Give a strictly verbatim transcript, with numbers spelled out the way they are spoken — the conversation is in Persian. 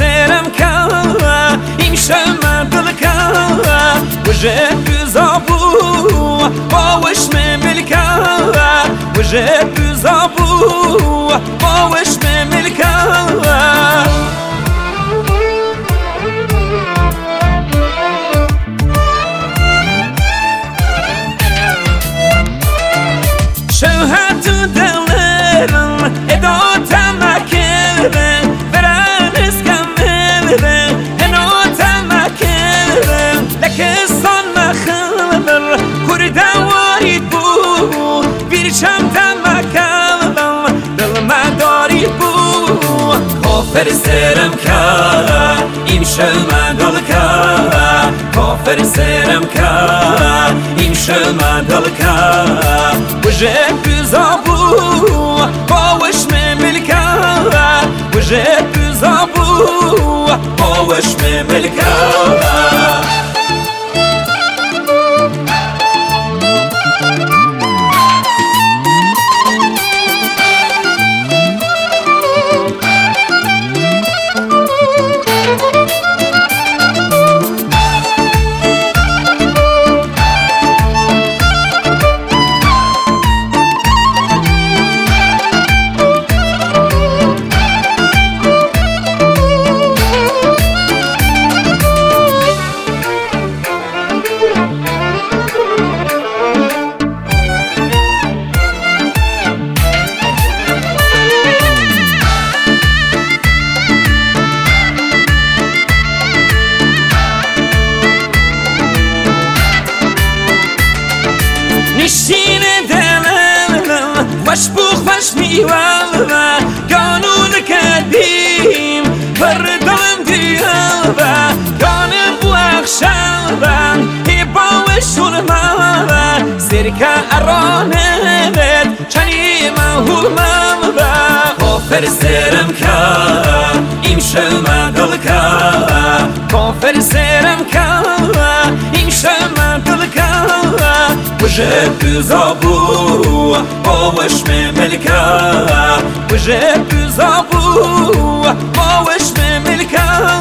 سرم که این شمع دل که وجه بزابو باوش مملکه وجه بزابو باوش مملکه شوهر تو دلم اداتم نکردم برن اسکم مردم اناتم نکردم لکستان مخبر کردم وارید بود بیرچم تم نکردم دل مدارید بود کافر سرم کرد این شلم دل کرد کافر سرم کرد این شلم دل کرد وجه بزابو باوش مملکه وجه بزابو باوش مملکه نشین دلم وش بوخ وش میوالم قانون کردیم بر دلم دیالم قانم بو اخشالم ای باوشون مالم سرکه ارانه بید چنی محولم کافر سرم کرد این شلم دل کرد کافر سرم کرد این شلم دل کرد وجه بزابو باوش مملکه وجه بزابو باوش مملکه